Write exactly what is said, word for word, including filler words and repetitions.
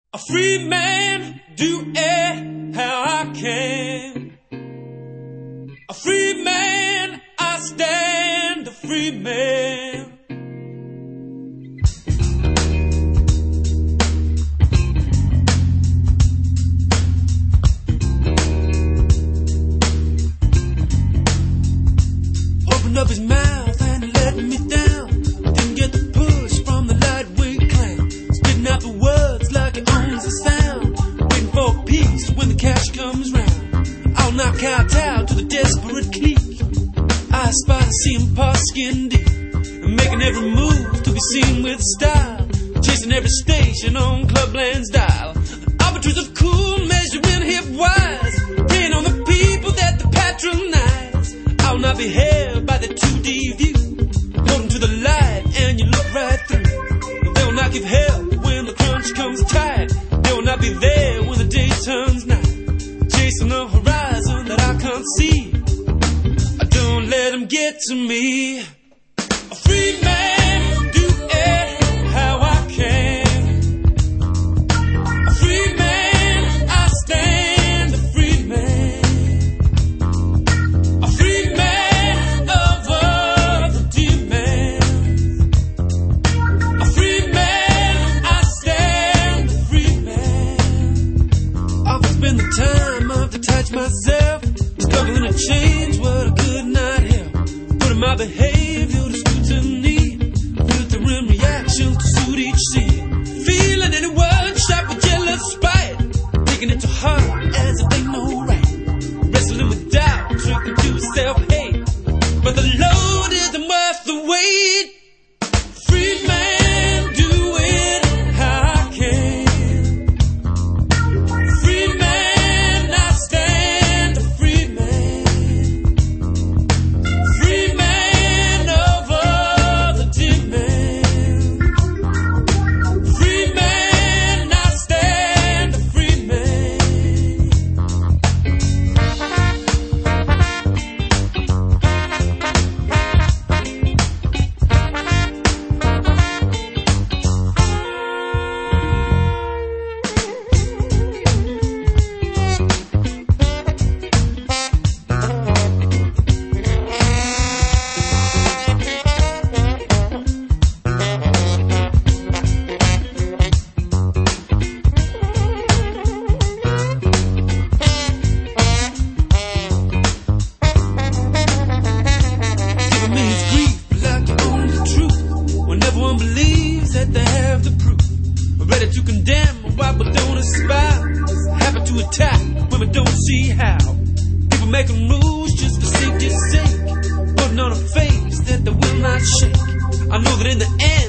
A free man, do it how I can. A free man, I stand a free man. Opened up his mouth and let me down. Didn't get the push from the lightweight clown. Spitting out the words like it owns the sound. Waiting for peace when the cash comes round. I'll knock out out to the desperate clique. I aspire to see him pass skin deep. And making every move to be seen with style. Chasing every station on Clubland's dial. Arbiters of cool measuring hip wise. Preying on the people that they patronize. I'll not be held by the two D view. Holding to the light and you look right through. They will not give hell when the crunch comes tight. They will not be there when the day turns night. Chasing a horizon that I can't see. I don't let them get to me. A free man, do it how I can. A free man, I stand a free man. A free man over the demands. A free man, I stand a free man. Always been the time I've detached myself. Struggling to change what I could not help. Putting my behavior to scrutiny. Filtering reactions to suit each scene. Feeling anyone shot with jealous spite. Taking it to heart as if they know right. Wrestling with doubt, tricking to self-hate. But the load isn't worth the weight. Free man, do it how I can. Free man, I stand a free man. Free man over the demand. Free man, I stand a free man. Giving me his grief like you own the truth. When everyone believes that they have the proof. Ready to condemn why but don't espouse. Happy to attack when we don't see how. People making rules just for safety's sake. Putting on a face that they will not shake. I know that in the end